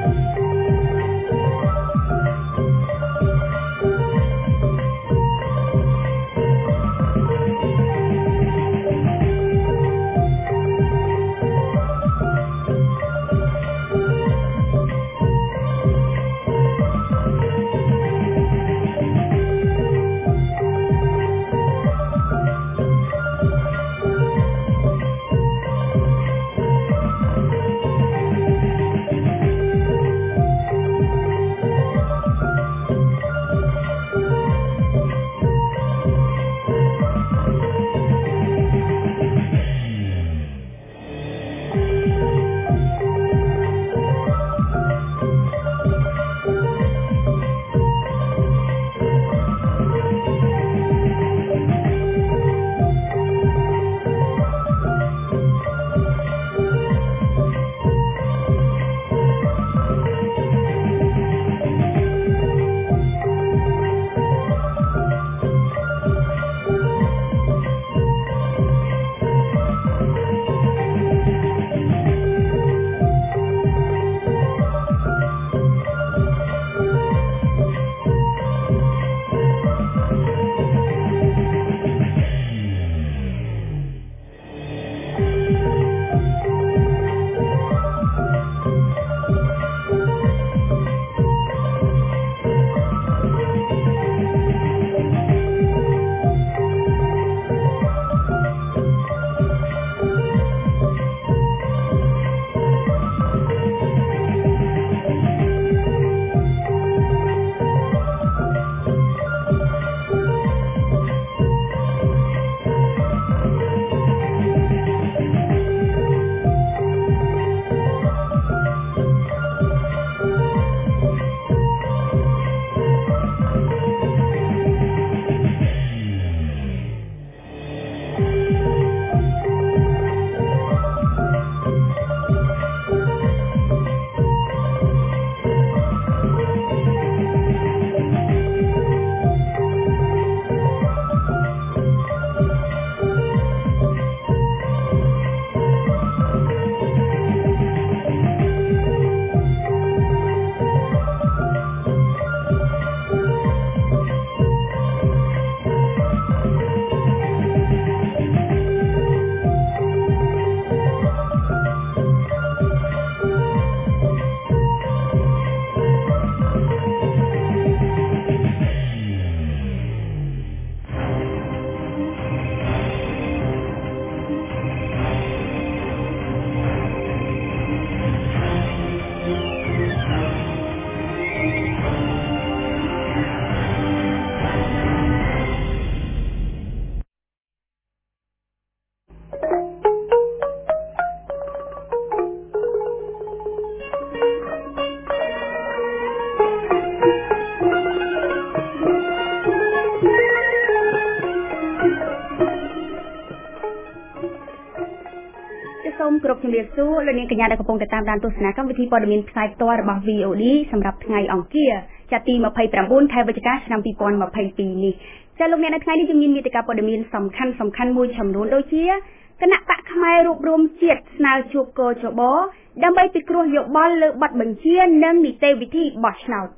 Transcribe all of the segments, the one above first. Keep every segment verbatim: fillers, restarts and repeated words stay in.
គ្រប់ជំរាបសួរលោកនាងកញ្ញាដែលកំពុងតាមដានទស្សនាកម្មវិធីព័ត៌មានផ្សាយផ្ទាល់របស់ V O D សម្រាប់ថ្ងៃអង្គារចាប់ទីម្ភៃប្រាំបួនខែវិច្ឆិកាឆ្នាំពីរពាន់ម្ភៃពីរនេះចាលោកអ្នកនៅថ្ងៃនេះជំនាញមេតិកាព័ត៌មានសំខាន់សំខាន់មួយចំនួនដូចជាគណៈបកផ្នែករួបរวมជាតិស្នើជួបកោជបដើម្បីពិគ្រោះយោបល់លើបទបញ្ជានិងនីតិវិធីបោះឆ្នោត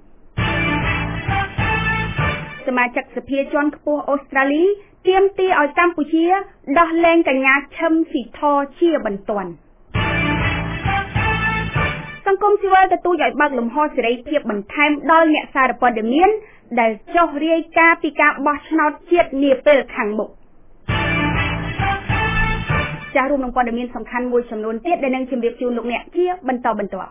សមាជិកសភាជាន់ខ្ពស់អូស្ត្រាលីទាមទារឲ្យកម្ពុជាដោះលែងកញ្ញាឈឹមស៊ីធជាបន្ទាន់សង្គមស៊ីវិលទទូចឲ្យបើកលំហសេរីភាពបន្ថែមដល់អ្នកសារព័ត៌មានដែលចុះរាយការណ៍ពីការបោះឆ្នោតជាតិនាពេលខាងមុខចាស់រួមនឹងព័ត៌មានសំខាន់មួយចំនួនទៀតដែលនឹងជម្រាបជូនលោកអ្នកជាបន្តបន្ទាប់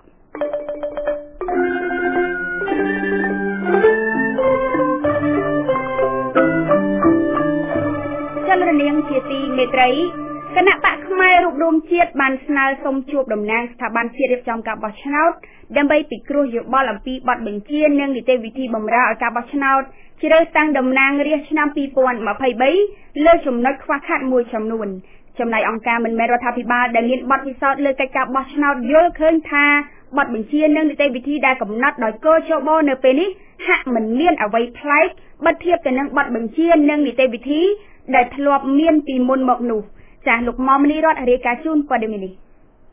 ចលនាជាទីមេត្រីគណៈបកផ្នែករួបរวมជាតិបានស្នើសុំជួបតំណាងស្ថាប័នជាតិរៀបចំការបោះឆ្នោតដើម្បីពិគ្រោះយោបល់អំពីបទបញ្ជានិងនីតិវិធីបម្រើឲ្យការបោះឆ្នោតជ្រើសតាំងតំណាងរាស្ត្រឆ្នាំពីរពាន់ម្ភៃបីលើចំណុចខ្វះខាតមួយចំនួនចំណែកអង្គការមិនមែនរដ្ឋាភិបាលដែលមានបទពិសោធន៍លើកិច្ចការបោះឆ្នោតយល់ឃើញថាបទបញ្ជានិងនីតិវិធីដែលកំណត់ដោយកោជបនៅពេលនេះហាក់មិនមានអ្វីប្លែកបើធៀបទៅនឹងបទបញ្ជានិងនីតិវិធីដែលធ្លាប់មានពីមុនមកនោះចាស់លោកមុំនីរដ្ឋរាយការណ៍ជូនព័ត៌មាននេះ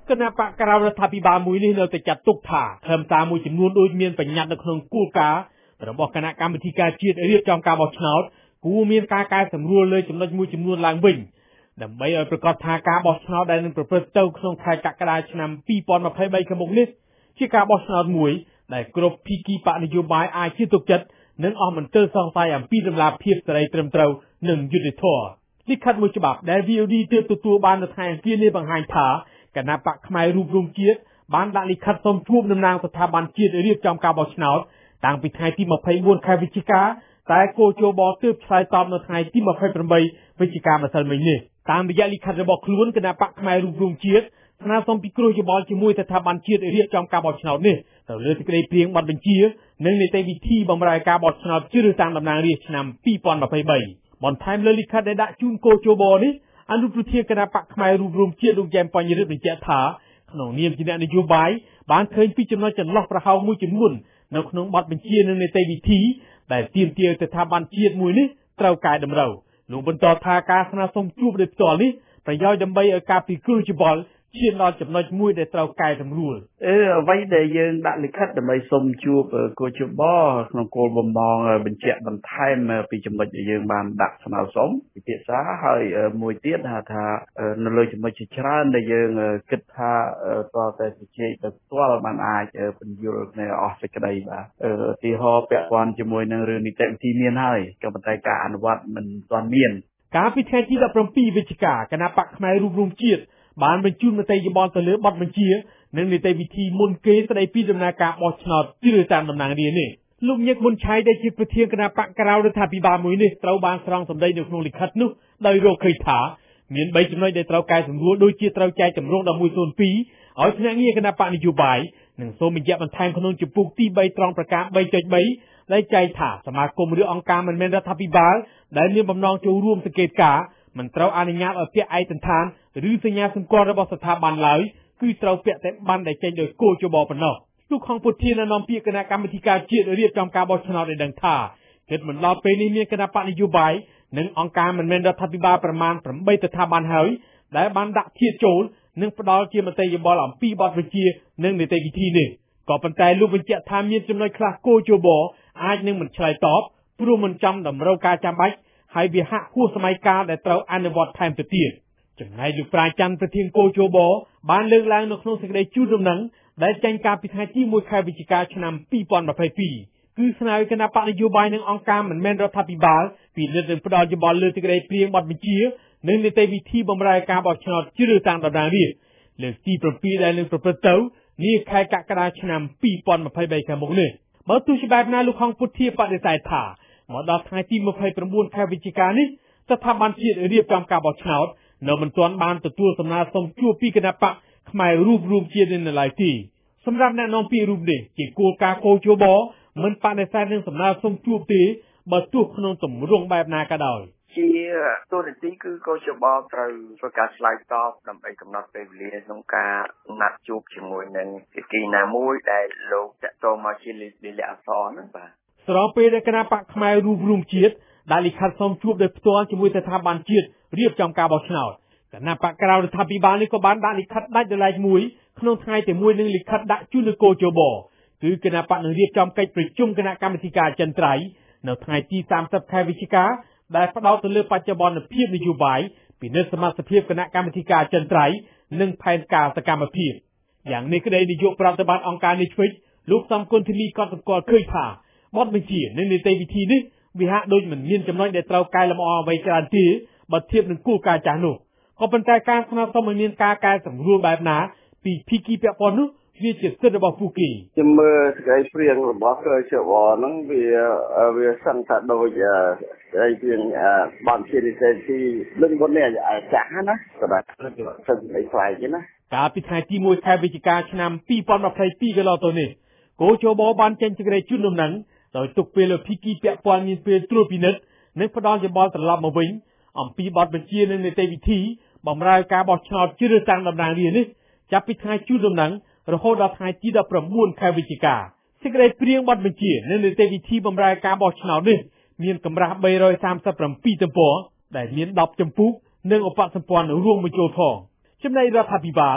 គណៈបកក្រៅរដ្ឋាភិបាលមួយនេះនៅតែចាត់ទុកថាខ្លឹមសារមួយចំនួនដូចមានបញ្ញត្តិនៅក្នុងគោលការណ៍របស់គណៈកម្មាធិការជាតិរៀបចំការបោះឆ្នោតគួរមានការកែសម្រួលលើចំណុចមួយចំនួនឡើងវិញដើម្បីឲ្យប្រកាសថាការបោះឆ្នោតដែលនឹងប្រព្រឹត្តទៅក្នុងខែកក្កដាឆ្នាំពីរពាន់ម្ភៃបីខាងមុខនេះជាការបោះឆ្នោតមួយដែលគ្រប់ភាគីបកនយោបាយអាចជឿទុកចិត្តនិងអស់មន្ទិលសង្ស័យអំពីដំណាភាពសេរីត្រឹមត្រូវនិងយុត្តិធម៌លិខិតមួយច្បាប់ដែល វី អូ ឌី ទើបទទួលបាននៅថ្ងៃអង្គារនេះបង្ហាញថាគណៈបកផ្នែករូបរួមជាតិបានដាក់លិខិតសូមជួបតំណាងស្ថាប័នជាតិរៀបចំការបោះឆ្នោតតាំងពីថ្ងៃទីម្ភៃបួនខែវិច្ឆិកាតែគោជបទើបឆ្លើយតបនៅថ្ងៃទីម្ភៃប្រាំបីវិច្ឆិកាម្សិលមិញនេះតាមរយៈលិខិតរបស់ខ្លួនគណៈបកផ្នែករូបរួមជាតិស្នើសុំពិគ្រោះយោបល់ជាមួយស្ថាប័នជាតិរៀបចំការបោះឆ្នោតនេះទៅលើសេចក្តីព្រាងប័ណ្ណបញ្ជានិងនីតិវិធីបម្រើការបោះឆ្នោតជ្រើសរើសតាមតំណាងរាស្ត្រឆ្នាំពីរពាន់ម្ភៃបីបន្ថែមលើលិខិតដែលដាក់ជូនកោជបនេះអនុប្រធានគណៈបកផ្នែករូបរួមជាតិលោកយ៉ែមបញ្ញរិទ្ធបញ្ជាក់ថាក្នុងនាមជាអ្នកនយោបាយបានឃើញពីចំណុចចន្លោះប្រហោងមួយចំនួននៅក្នុងបទបញ្ជានិងនីតិវិធីដែលទាមទារស្ថាប័នជាតិមួយនេះត្រូវកែតម្រូវលោកបន្តថាការស្នើសុំជួបដោយផ្ទាល់នេះប្រយោជន៍ដើម្បីឲ្យការពិគ្រោះយោបល់ឈានដល់ចំណុចមួយដែលត្រូវកែសម្រួលអឺអ្វីដែលយើងដាក់លិខិតដើម្បីសុំជួបកោជបក្នុងគោលបំណងបញ្ជាក់បន្ថែមពីចំណុចដែលយើងបានដាក់ស្នើសុំពិភាក្សាហើយមួយទៀតថានៅលើចំណុចជាច្រើនដែលយើងគិតថាតើតែជជែកទៅផ្ទាល់បានអាចពន្យល់គ្នាអស់សេចក្តីបាទឧទាហរណ៍ពាក់ព័ន្ធជាមួយនឹងរឿងនីតិវិធីមានហើយក៏ប៉ុន្តែការអនុវត្តមិនទាន់មានកាលពីថ្ងៃទីដប់ប្រាំពីរវិច្ឆិកាគណៈបកផ្នែករូបរួមជាតិបានបញ្ជូនមតិយោបល់ទៅលើបទបញ្ជានិងនីតិវិធីមុនគេស្តីពីដំណើរការបោះឆ្នោតជ្រើសតាមតំណាងរាស្ត្រនេះលោកញឹកមុនឆៃដែលជាប្រធានគណៈបកក្រៅរដ្ឋាភិបាលមួយនេះត្រូវបានស្រង់សម្ដីនៅក្នុងលិខិតនោះដោយរកឃើញថាមានបីចំណុចដែលត្រូវកែសម្រួលដូចជាត្រូវចែកចម្រុះដល់មួយศูนย์ពីរឲ្យភ្នាក់ងារគណៈបកនយោបាយនិងសូមបញ្ជាក់បន្ថែមក្នុងជំពូកទីបីត្រង់ប្រការ បី.បី ដែលចែកថាសមាគមឬអង្គការមិនមែនរដ្ឋាភិបាលដែលមានបំណងចូលរួមសង្កេតការណ៍មិនត្រូវអនុញ្ញាតឲ្យពាក់ឯកសណ្ឋានឬសញ្ញាសម្គាល់របស់ស្ថាប័នឡើយគឺត្រូវពាក់តែប័ណ្ណដែលចេញដោយគោជបប៉ុណ្ណោះលោកខងពុធាននាំពាក្យគណៈកម្មាធិការជាតិរៀបចំការបោះឆ្នោតឲ្យដឹងថាគិតមិនដល់ពេលនេះមានគណៈបកនយោបាយនិងអង្គការមិនមែនរដ្ឋាភិបាលប្រមាណប្រាំបីស្ថាប័នហើយដែលបានដាក់ធៀបចូលនិងផ្ដល់ជាមតិយោបល់អំពីបទបញ្ជានិងនីតិវិធីនេះក៏ប៉ុន្តែលោកបញ្ជាក់ថាមានចំណុចខ្លះគោជបអាចនឹងមិនឆ្លើយតបព្រោះមិនចំតម្រូវការចាំបាច់ហើយវាហាក់ហួសសម័យកាលដែលត្រូវអនុវត្តថែមទៅទៀតចំណែកលោកប្រាច័ន្ទប្រធានគោជបបានលើកឡើងនៅក្នុងសេចក្តីជូនដំណឹងដែលចេញកាលពីថ្ងៃទីមួយខែវិច្ឆិកាឆ្នាំពីរពាន់ម្ភៃពីរគឺស្នើឲ្យគណៈបកនយោបាយនិងអង្គការមិនមែនរដ្ឋាភិបាលពិនិត្យនិងផ្ដល់យោបល់លើសេចក្តីព្រាងបទបញ្ជានិងនីតិវិធីបម្រើការបោះឆ្នោតជ្រើសរើសតាមតំណាងរាស្ត្រលើកទីប្រាំពីរដែលនឹងប្រព្រឹត្តទៅនាខែកក្កដាឆ្នាំពីរពាន់ម្ភៃបីខាងមុខនេះបើទោះជាបែបណាលោកខងពុធាបដិសេធថាមកដល់ថ្ងៃទីម្ភៃប្រាំបួនខែវិច្ឆិកានេះស្ថាប័នជាតិរៀបចំការបោះឆ្នោតនៅមិនទាន់បានទទួលសំណើសុំជួបពីគណៈបកផ្នែករូបរួមជាតិនៅឡើយទេសម្រាប់អ្នកនាំពាក្យរូបនេះជាគោលការណ៍គោជបមិនបដិសេធនឹងសំណើសុំជួបទេបើទោះក្នុងទម្រង់បែបណាក៏ដោយជាទូរទស្សន៍គឺកោជបត្រូវធ្វើការឆ្លើយតបដើម្បីកំណត់ពេលវេលាក្នុងការណាត់ជួបជាមួយនឹងភាគីណាមួយដែលលោកតតមកជាលិខិតអក្សរហ្នឹងបាទស្របពេលដែលគណៈបកផ្នែករូបរួមជាតិដែលលិខិតសូមជួបដោយផ្ទាល់ជាមួយស្ថាប័នជាតិរៀបចំការបោះឆ្នោតគណៈបកក្រៅរដ្ឋាភិបាលនេះក៏បានដាក់លិខិតដាច់ដោយឡែកមួយក្នុងថ្ងៃទីមួយនឹងលិខិតដាក់ជូនទៅគោជបគឺគណៈបកនឹងរៀបចំកិច្ចប្រជុំគណៈកម្មាធិការអចិន្ត្រៃយ៍នៅថ្ងៃទីសាមសិបខែវិច្ឆិកាដែលផ្ដោតទៅលើបច្ចុប្បន្នភាពនយោបាយពិនិត្យសមត្ថភាពគណៈកម្មាធិការអចិន្ត្រៃយ៍និងផែនការសកម្មភាពយ៉ាងនេះក្តីនាយកប្រតិបត្តិអង្គការនេះឆ្វេចលោកសំគុណធីនីក៏សម្គាល់ឃើញថាបទបញ្ជានិងនីតិវិធីនេះវាហាក់ដូចមិនមានចំណុចដែលត្រូវកែលម្អអ្វីច្រើនទេបើធៀបនឹងគោលការណ៍ចាស់នោះក៏ប៉ុន្តែការស្នើសុំឲ្យមានការកែសម្រួលបែបណាពីភាគីពាក់ព័ន្ធនោះវាជាសិទ្ធិរបស់ពួកគេខ្ញុំមើលសេចក្តីព្រាងរបស់កោជបហ្នឹងវាវាសឹងថាដូចស្អីព្រាងបានជានីតិវិធីនឹងមុននេះចាស់ណាក៏ដែរសិទ្ធិឲ្យខ្លាយទេណាកាលពីថ្ងៃទីមួយខែវិច្ឆិកាឆ្នាំពីរពាន់ម្ភៃពីរកន្លងទៅនេះគោជបបានចេញសេចក្តីជូនដំណឹងដោយទុកពេលឲ្យភាគីពាក់ព័ន្ធមានពេលត្រួតពិនិត្យនិងផ្ដល់យោបល់ត្រឡប់មកវិញអំពីបទបញ្ជានិងនីតិវិធីបម្រើការបោះឆ្នោតជ្រើសរើសតាមតំណាងរាស្ត្រនេះចាប់ពីថ្ងៃជូនដំណឹងរហូតដល់ថ្ងៃទីដប់ប្រាំបួនខែវិច្ឆិកាសេចក្តីព្រាងបទបញ្ជានិងនីតិវិធីបម្រើការបោះឆ្នោតនេះមានកម្រាស់បីរយសាមសិបប្រាំពីរទំព័រដែលមានដប់ជំពូកនិងឧបសម្ព័ន្ធរួមបញ្ចូលផងចំណែករដ្ឋាភិបាល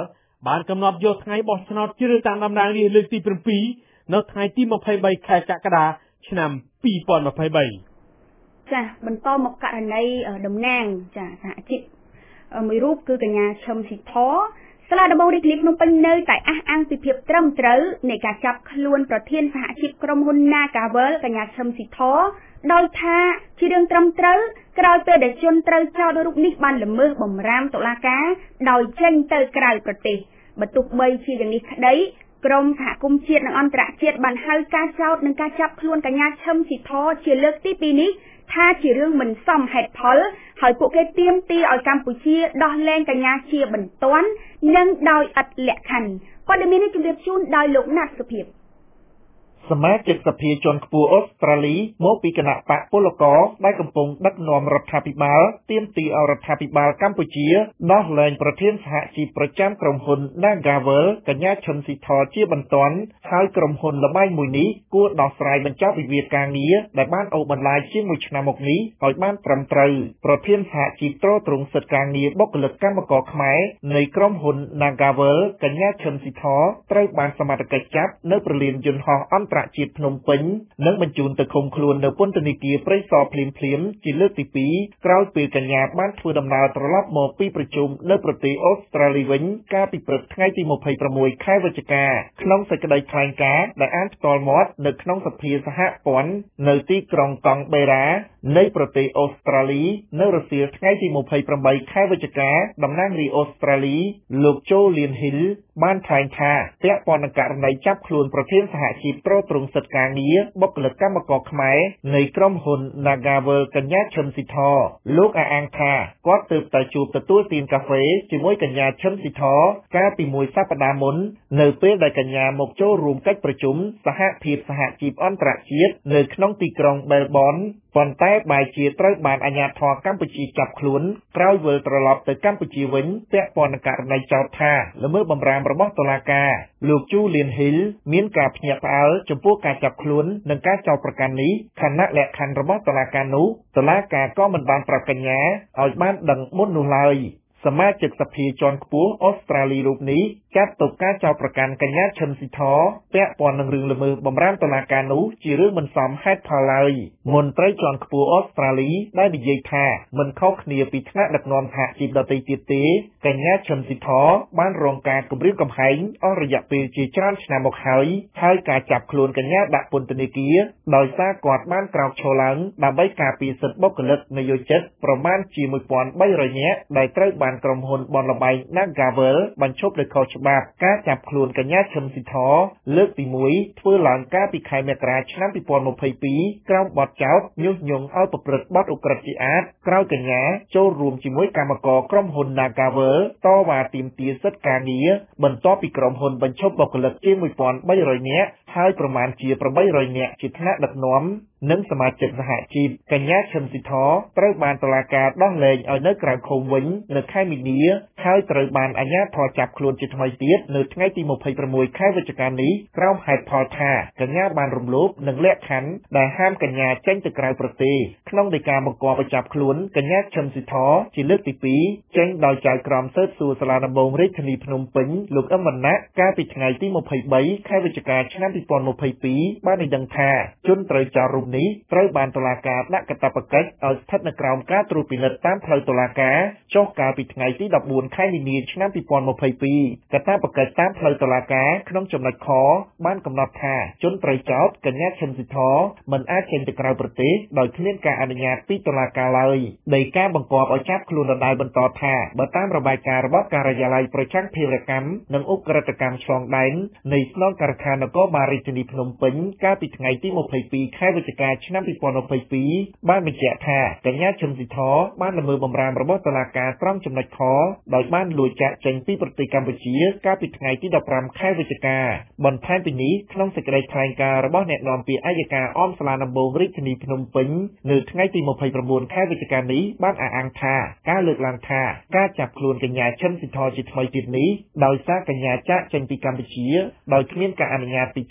បានកំណត់យកថ្ងៃបោះឆ្នោតជ្រើសតាំងតំណាងរាស្ត្រលើកទីbảyនៅថ្ងៃទីยี่สิบสามខែកក្កដាឆ្នាំยี่สิบยี่สิบสามចា៎បន្តមកករណីតំណាងចាសហជីពមួយរូបគឺកញ្ញាឈឹមស៊ីធសាលាដំបងរាជធានីភ្នំពេញនៅតែអះអាងពីភាពត្រឹមត្រូវនៃការចាប់ខ្លួនប្រធានសហជីពក្រុមហ៊ុន Nagavel កញ្ញាឈឹមស៊ីធដោយថាជារឿងត្រឹមត្រូវក្រោយពេលដែលជនត្រូវចោទរូបនេះបានល្មើសបំរាមតុលាការដោយចេញទៅក្រៅប្រទេសបើទោះបីជាយ៉ាងនេះក្តីក្រមសហគមន៍ជាតិនិងអន្តរជាតិបានហៅការចោទនិងការចាប់ខ្លួនកញ្ញាឈឹមស៊ីធជាលើកទីពីរនេះថាជារឿងមិនសមហេតុផលហើយពួកគេទាមទារឲ្យកម្ពុជាដោះលែងកញ្ញាជាបន្ទាន់និងដោយឥតលក្ខខណ្ឌព័ត៌មាននេះជម្រាបជូនដោយលោកណាត់សុភាពសមាជិកសភាជាន់ខ្ពស់អូស្ត្រាលីមកពីគណៈបកពលករដែលកំពុងដឹកនាំរដ្ឋាភិបាលទាមទារឲ្យរដ្ឋាភិបាលកម្ពុជាដោះលែងប្រធានសហជីពប្រចាំក្រុមហ៊ុន Nagavel កញ្ញាឈឹមស៊ីធជាបន្ទាន់ហើយក្រុមហ៊ុនល្បែងមួយនេះគួរដោះស្រាយបញ្ចប់វិវាទការងារដែលបានអូសបន្លាយជាងមួយឆ្នាំមកនេះឲ្យបានត្រឹមត្រូវប្រធានសហជីពត្រួតត្រងសិទ្ធិការងារបុគ្គលិកកម្មករខ្មែរនៃក្រុមហ៊ុន Nagavel កញ្ញាឈឹមស៊ីធត្រូវបានសមត្ថកិច្ចចាប់នៅប្រលានយន្តហោះអន្តរជាតិភ្នំពេញនិងបញ្ជូនទៅឃុំខ្លួននៅពន្ធនាគារព្រៃសរភ្លាមៗជាលើកទីពីរក្រោយពេលកញ្ញាបានធ្វើដំណើរត្រឡប់មកពីប្រជុំនៅប្រទេសអូស្ត្រាលីវិញកាលពីព្រឹកថ្ងៃទីยี่สิบหกខែវិច្ឆិកាក្នុងសេចក្តីថ្លែងការណ៍ដែលអានផ្ទាល់មាត់នៅក្នុងសភាសហព័ន្ធនៅទីក្រុងកង់បេរ៉ានៃប្រទេសអូស្ត្រាលីនៅរសៀលថ្ងៃទីยี่สิบแปดខែវិច្ឆិកាតំណាងរាស្ត្រអូស្ត្រាលីលោកโจលៀនហ៊ីលបានថ្លែងថាពាក់ព័ន្ធនឹងករណីចាប់ខ្លួនប្រធានសហជីពត្រួតត្រងសិទ្ធិការងារបុគ្គលិកកម្មករខ្មែរនៃក្រុមហ៊ុន Nagavel កញ្ញាឈឹមស៊ីធលោកអះអាងថាគាត់ទើបតែជួបទទួលទានកាហ្វេជាមួយកញ្ញាឈឹមស៊ីធកាលពីមួយសប្តាហ៍មុននៅពេលដែលកញ្ញាមកចូលរួមកិច្ចប្រជុំសហភាពសហជីពអន្តរជាតិនៅក្នុងទីក្រុង Melbourne ប៉ុន្តែបែរជាត្រូវបានអាជ្ញាធរកម្ពុជាចាប់ខ្លួនក្រោយវិលត្រឡប់ទៅកម្ពុជាវិញពាក់ព័ន្ធនឹងករណីចោទថាល្មើសបំរាមរបស់តុលាការលោកជូលៀនហ៊ីលមានការភ្ញាក់ផ្អើលចំពោះការចាប់ខ្លួននិងការចោទប្រកាន់នេះខណៈលក្ខខណ្ឌរបស់តុលាការនោះតុលាការក៏មិនបានប្រាប់កញ្ញាឲ្យបានដឹងមុននោះឡើយសមាជិកសភាជាន់ខ្ពស់អូស្ត្រាលីរូបនេះចាត់ទុកការចោទប្រកាន់កញ្ញាឈឹមស៊ីធពាក់ព័ន្ធនឹងរឿងល្មើសបំរាមតុលាការនោះជារឿងមិនសមហេតុផលឡើយមន្ត្រីជាន់ខ្ពស់អូស្ត្រាលីได้និយាយថាមិនខុសគ្នាពីថ្នាក់ដឹកនាំសហជីពដទៃទៀតទេកញ្ញាឈឹមស៊ីធបានរងការគំរាមកំហែងអស់រយៈពេលជាច្រើនឆ្នាំមកហើយហើយការចាប់ខ្លួនកញ្ញាដាក់ពន្ធនាគារដោយសារគាត់បានក្រោកឈរឡើងដើម្បីការពារសិទ្ធិបុគ្គលិកនយោជិតប្រមាណជាមួយពាន់បីរយនាក់ដែលត្រូវបានក្រុមហ៊ុនបនលបែង Nagavel បញ្ឈប់ដោយខុសច្បាប់ការចាប់ខ្លួនកញ្ញាឈឹមស៊ីធលើកទីមួយធ្វើឡើងកាលពីខែមករាឆ្នាំยี่สิบยี่สิบสองក្រោមបទចោទញុះញង់ឲ្យប្រព្រឹត្តបទឧក្រិដ្ឋជាអាតក្រោយកញ្ញាចូលរួមជាមួយកម្មករក្រុមហ៊ុន Nagavel តវ៉ាទាមទារសិទ្ធិការងារបន្ទាប់ពីក្រុមហ៊ុនបញ្ឈប់បុគ្គលិកជាងមួយពាន់បីរយនាក់ហើយប្រមាណជាប្រាំបីរយនាក់ជាថ្នាក់ដឹកនាំនិងសមាជិកសហជីពកញ្ញាឈឹមស៊ីធត្រូវបានតុលាការដោះលែងឲ្យនៅក្រៅឃុំវិញនៅខែមីនាហើយត្រូវបានអាជ្ញាធរចាប់ខ្លួនជាថ្មីទៀតនៅថ្ងៃទីยี่สิบหกខែវិច្ឆិកានេះក្រោមហេតុផលថាកញ្ញាបានរំលោភនិងលក្ខខណ្ឌដែលហាមកញ្ញាចេញទៅក្រៅប្រទេសក្នុងដីកាបង្គាប់ឲ្យចាប់ខ្លួនកញ្ញាឈឹមស៊ីធជាលើកទីពីរចេញដោយចៅក្រមស៊ើបសួរសាលាដំបងរាជធានីភ្នំពេញលោកអឹមវណ្ណៈកាលពីថ្ងៃទីยี่สิบสามខែវិច្ឆិកាឆ្នាំยี่สิบยี่สิบสองបានឲ្យដឹងថាជនត្រូវចោទរូបនេះត្រូវបានតុលាការដាក់កាតព្វកិច្ចឲ្យស្ថិតនៅក្រោមការត្រួតពិនិត្យតាមផ្លូវតុលាការចុះកាលពីថ្ងៃទីដប់បួនខែមីនាឆ្នាំยี่สิบยี่สิบสองកាតព្វកិច្ចតាមផ្លូវតុលាការក្នុងចំណុចខបានកំណត់ថាជនត្រូវចោទកញ្ញាឈឹមស៊ីធមិនអាចចេញទៅក្រៅប្រទេសដោយគ្មានការអនុញ្ញាតពីតុលាការឡើយដីកាបង្គាប់ឲ្យចាប់ខ្លួនដដែលបន្តថាបើតាមរបាយការណ៍របស់ការិយាល័យប្រចាំភារកម្មនិងឧក្រិដ្ឋកម្មឆ្លងដែននៃស្នងការដ្ឋាននគរបាលរាជធានីភ្នំពេញកាលពីថ្ងៃទីยี่สิบสองខែវិច្ឆិកាឆ្នាំยี่สิบยี่สิบสองបានបញ្ជាក់ថាកញ្ញាឈឹមស៊ីធបានល្មើសបំរាមរបស់តុលាការត្រង់ចំណុចខដោយបានលួចចាកចេញពីប្រទេសកម្ពុជាកាលពីថ្ងៃទីដប់ប្រាំខែវិច្ឆិកាបន្ថែមពីនេះក្នុងសេចក្តីថ្លែងការណ៍របស់អ្នកនាំពាក្យអัยការអមសាលាដំបងរាជធានីភ្នំពេញនៅថ្ងៃទីยี่สิบเก้าខែវិច្ឆិកានេះបានអះអាងថាការលើកឡើងថាការចាប់ខ្លួនកញ្ញាឈឹមស៊ីធជាថ្មីទៀតនេះដោយសារកញ្ញាចាកចេញពីកម្ពុជាដោយគ្មានការអនុញ្ញាតពី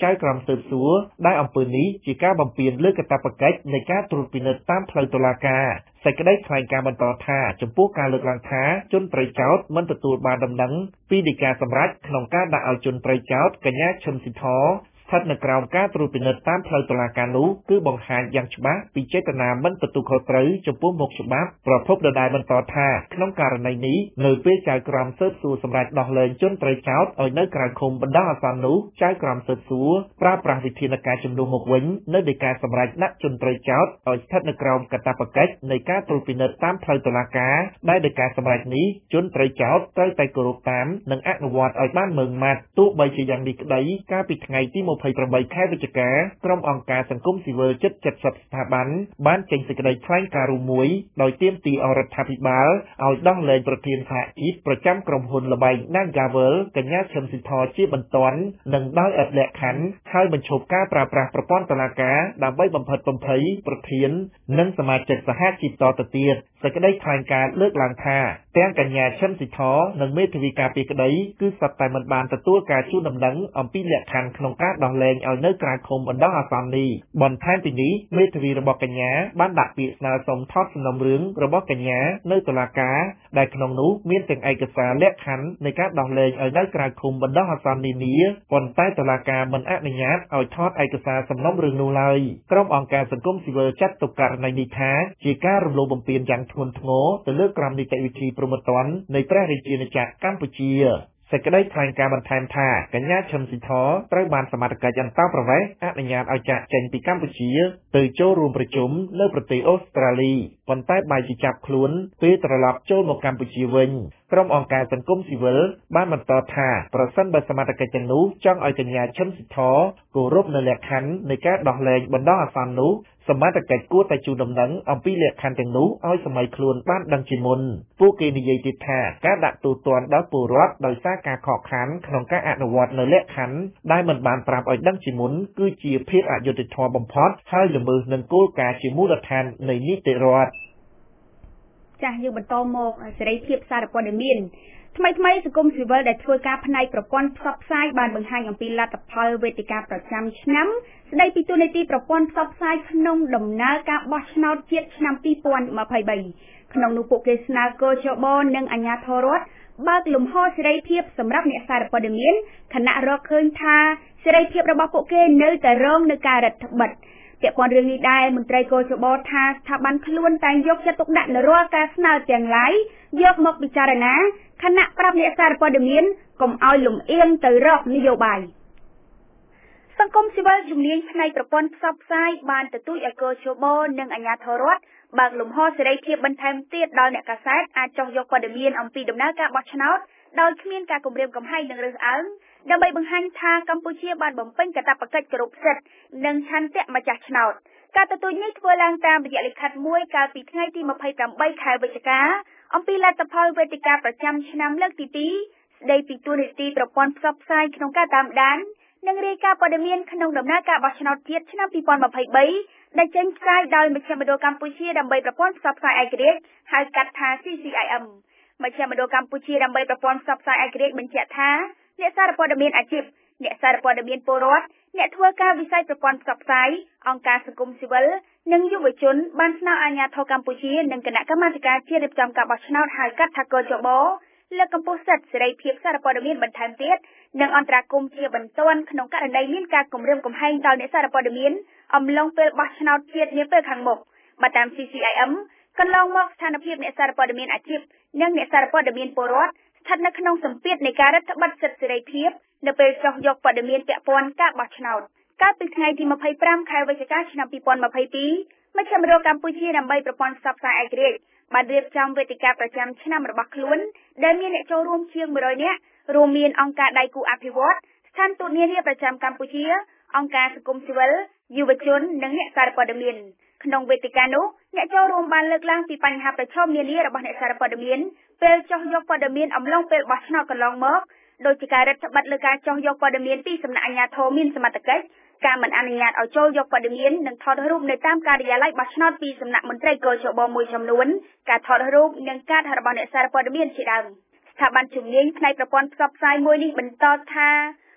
ចៅក្រមស៊ើបសួរដែលអំពើនេះជាការបំពានលើកាតព្វកិច្ចនៃការត្រួតពិនិត្យតាមផ្លូវតុលាការសេចក្តីថ្លែងការណ៍បន្តថាចំពោះការលើកឡើងថាជនត្រូវចោទមិនទទួលបានដំណឹងពីฎីកាសម្រេចក្នុងការដាក់ឲ្យជនត្រូវចោទកញ្ញាឈឹមស៊ីធស្ថិតនៅក្រោមការត្រួតពិនិត្យតាមផ្លូវតុលាការនោះគឺបង្ហាញយ៉ាងច្បាស់ពីចេតនាមិនទទួលខុសត្រូវចំពោះមុខច្បាប់ប្រភពដដែលបន្តថាក្នុងករណីនេះនៅពេលចៅក្រមស៊ើបសួរសម្រាប់ដោះលែងជនត្រូវចោទឲ្យនៅក្រៅឃុំបណ្ដោះអាសន្ននោះចៅក្រមស៊ើបសួរប្រើប្រាស់វិធានការជំនួសមកវិញនៅដីកាសម្រាប់ដាក់ជនត្រូវចោទឲ្យស្ថិតនៅក្រោមកាតព្វកិច្ចនៃការត្រួតពិនិត្យតាមផ្លូវតុលាការដែលដីកាសម្រាប់នេះជនត្រូវចោទត្រូវតែគោរពតាមនិងអនុវត្តឲ្យបានម៉ឺងម៉ាត់ទោះបីជាយ៉ាងនេះក្តីកាលពីថ្ងៃទីยี่สิบแปดខែវិច្ឆិកាក្រុមអង្គការសង្គមស៊ីវិលជិតเจ็ดสิบស្ថាប័នបានចេញសេចក្តីថ្លែងការណ៍រួមមួយដោយទាមទារឲ្យរដ្ឋាភិបាលឲ្យដោះលែងប្រធានសហជីពប្រចាំក្រុមហ៊ុនល្បែង Nagavel កញ្ញាឈឹមស៊ីធជាបន្ទាន់និងដោយឥតលក្ខខណ្ឌហើយបញ្ឈប់ការប្រើប្រាស់ប្រព័ន្ធតុលាការដើម្បីបំផិតបំភ័យប្រធាននិងសមាជិកសហជីពតទៅទៀតសេចក្តីថ្លែងការណ៍លើកឡើងថាទាំងកញ្ញាឈឹមស៊ីធនិងមេធាវីការពារក្តីគឺសុទ្ធតែមិនបានទទួលការជូនដំណឹងអំពីលក្ខខណ្ឌក្នុងការដោះលែងឲ្យនៅក្រៅឃុំបណ្ដោះអាសន្ននេះបន្ថែមពីនេះមេធាវីរបស់កញ្ញាបានដាក់ពាក្យស្នើសុំថតសំណុំរឿងរបស់កញ្ញានៅតុលាការដែលក្នុងនោះមានទាំងឯកសារលក្ខខណ្ឌនៃការដោះលែងឲ្យនៅក្រៅឃុំបណ្ដោះអាសន្ននានាប៉ុន្តែតុលាការមិនអនុញ្ញាតឲ្យថតឯកសារសំណុំរឿងនោះឡើយក្រុមអង្គការសង្គមស៊ីវិលចាត់ទុកករណីនេះថាជាការរំលោភបំពានយ៉ាងធ្ងន់ធ្ងរទៅលើក្រមនីតិវិធីព្រហ្មទណ្ឌនៃព្រះរាជាណាចក្រកម្ពុជាសេចក្តីថ្លែងការណ៍បន្ថែមថាកញ្ញាឈឹមស៊ីធត្រូវបានសមត្ថកិច្ចអន្តោប្រវេសន៍អនុញ្ញាតឲ្យចាកចេញពីកម្ពុជាទៅចូលរួមប្រជុំនៅប្រទេសអូស្ត្រាលីប៉ុន្តែបែរជាចាប់ខ្លួនពេលត្រឡប់ចូលមកកម្ពុជាវិញក្រុមអង្គការសង្គមស៊ីវិលបានបន្តថាប្រសិនបើសមត្ថកិច្ចទាំងនោះចង់ឲ្យកញ្ញាឈឹមស៊ីធគោរពនៅលក្ខខណ្ឌនៃការដោះលែងបណ្ដោះអាសន្ននោះសមត្ថកិច្ចគួរតែជូនដំណឹងអំពីលក្ខខណ្ឌទាំងនោះឲ្យសម័យខ្លួនបានដឹងជាមុនពួកគេនិយាយទៀតថាការដាក់ទូទាត់ដល់ពលរដ្ឋដោយសារការខកខានក្នុងការអនុវត្តនៅលក្ខខណ្ឌដែលមិនបានប្រាប់ឲ្យដឹងជាមុនគឺជាភាពអយុត្តិធម៌បំផុតហើយល្មើសនឹងគោលការណ៍ជាមូលដ្ឋាននៃនីតិរដ្ឋចាស់យើងបន្តមកសេរីភាពសារព័ត៌មានថ្មីថ្មីសង្គមស៊ីវិលដែលធ្វើការផ្នែកប្រព័ន្ធផ្សព្វផ្សាយបានបង្ហាញអំពីលទ្ធផលវេទិកាប្រចាំឆ្នាំស្ដីពីទូនាទីប្រព័ន្ធផ្សព្វផ្សាយក្នុងដំណើរការបោះឆ្នោតជាតិឆ្នាំยี่สิบยี่สิบสามក្នុងនោះពួកគេស្នើកោជបនិងអាជ្ញាធររដ្ឋបើកលំហសេរីភាពសម្រាប់អ្នកសារព័ត៌មានខណៈរកឃើញថាសេរីភាពរបស់ពួកគេនៅតែរងនឹងការរឹតបន្តឹងពាក់ព័ន្ធរឿងនេះដែរមន្ត្រីកោជបថាស្ថាប័នខ្លួនតែងយកចិត្តទុកដាក់នៅរាល់ការស្នើទាំងឡាយយកមកពិចារណាខណៈប្រាប់អ្នកសារព័ត៌មានកុំឲ្យលំអៀងទៅរកនយោបាយសង្គមស៊ីវិលជំនាញផ្នែកប្រព័ន្ធផ្សព្វផ្សាយបានទទូចឲ្យកោជបនិងអាជ្ញាធររដ្ឋបើកលំហសេរីភាពបន្ថែមទៀតដល់អ្នកកាសែតអាចចុះយកព័ត៌មានអំពីដំណើរការបោះឆ្នោតដោយគ្មានការគំរាមកំហែងនិងរើសអើងដើម្បីបង្ហាញថាកម្ពុជាបានបំពេញកាតព្វកិច្ចគោរពសិទ្ធិនិងឆន្ទៈម្ចាស់ឆ្នោតការទទូចនេះធ្វើឡើងតាមរយៈលិខិតមួយកាលពីថ្ងៃទីยี่สิบแปดខែវិច្ឆិកាអំពីលទ្ធផលវេទិកាប្រចាំឆ្នាំលើកទីពីរស្ដីពីទូនាទីប្រព័ន្ធផ្សព្វផ្សាយក្នុងការតាមដាននិងរាយការណ៍ព័ត៌មានក្នុងដំណើរការបោះឆ្នោតជាតិឆ្នាំยี่สิบยี่สิบสามដែលចេញផ្សាយដោយមជ្ឈមណ្ឌលកម្ពុជាដើម្បីប្រព័ន្ធផ្សព្វផ្សាយឯករាជ្យហៅកាត់ថា ซี ซี ไอ เอ็ม មជ្ឈមណ្ឌលកម្ពុជាដើម្បីប្រព័ន្ធផ្សព្វផ្សាយឯករាជ្យបញ្ជាក់ថាអ្នកសារព័ត៌មានអាជីពអ្នកសារព័ត៌មានពលរដ្ឋអ្នកធ្វើការវិស័យប្រព័ន្ធផ្សព្វផ្សាយអង្គការសង្គមស៊ីវិលនិងយុវជនបានស្នើអាជ្ញាធរកម្ពុជានិងគណៈកម្មាធិការជាតិរៀបចំការបោះឆ្នោតហៅកាត់ថាកោជបលើកកម្ពស់សិទ្ធិសេរីភាពសារព័ត៌មានបន្ថែមទៀតនិងអន្តរាគមន៍ជាបន្ទាន់ក្នុងករណីមានការគំរាមកំហែងដល់អ្នកសារព័ត៌មានអំឡុងពេលបោះឆ្នោតជាតិនាពេលខាងមុខបើតាម ซี ซี ไอ เอ็ม កន្លងមកស្ថានភាពអ្នកសារព័ត៌មានអាជីពនិងអ្នកសារព័ត៌មានពលរដ្ឋស្ថិតនៅក្នុងសម្ពាធនៃការរដ្ឋបិទសិទ្ធិសេរីភាពនៅពេលចុះយកព័ត៌មានពាក់ព័ន្ធការបោះឆ្នោតកាលពីថ្ងៃទីยี่สิบห้าខែវិច្ឆិកាឆ្នាំยี่สิบยี่สิบสองមជ្ឈមណ្ឌលកម្ពុជាដើម្បីប្រព័ន្ធផ្សព្វផ្សាយឯករាជ្យបានរៀបចំវេទិកាប្រចាំឆ្នាំរបស់ខ្លួនដែលមានអ្នកចូលរួមជាងមួយរយនាក់រួមមានអង្គការដៃគូអភិវឌ្ឍន៍ស្ថានទូតនានាប្រចាំកម្ពុជាអង្គការសង្គមស៊ីវិលយុវជននិងអ្នកសារព័ត៌មានក្នុងវេទិកានោះអ្នកចូលរួមបានលើកឡើងពីបញ្ហាប្រឈមនានារបស់អ្នកសារព័ត៌មានពេលចុះយកព័ត៌មានអំឡុងពេលបោះឆ្នោតកន្លងមកដោយជាការរដ្ឋបတ်លើការចុះយកព័ត៌មានពីសំណាក់អាជ្ញាធរមានសមត្ថកិច្ចការមិនអនុញ្ញាតឲ្យចូលយកព័ត៌មាននិងថតរូបនៅតាមការិយាល័យបោះឆ្នោតពីសំណាក់មន្ត្រីកោជបមួយចំនួនការថតរូបនិងការថតរបស់អ្នកសារព័ត៌មានជាដើមស្ថាប័នជំនាញផ្នែកប្រព័ន្ធផ្សព្វផ្សាយមួយនេះបន្តថា